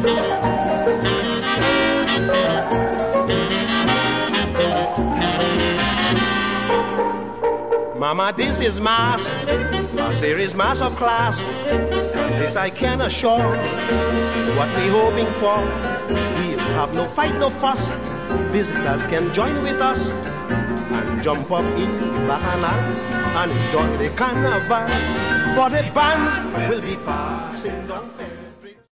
Mama, this is Mass, a serious mass of class. This I can assure, what we hoping for. We'll have no fight, no fuss. Visitors can join with us and jump up in the bacchanal and enjoy the carnival. For the bands will be passing down fair.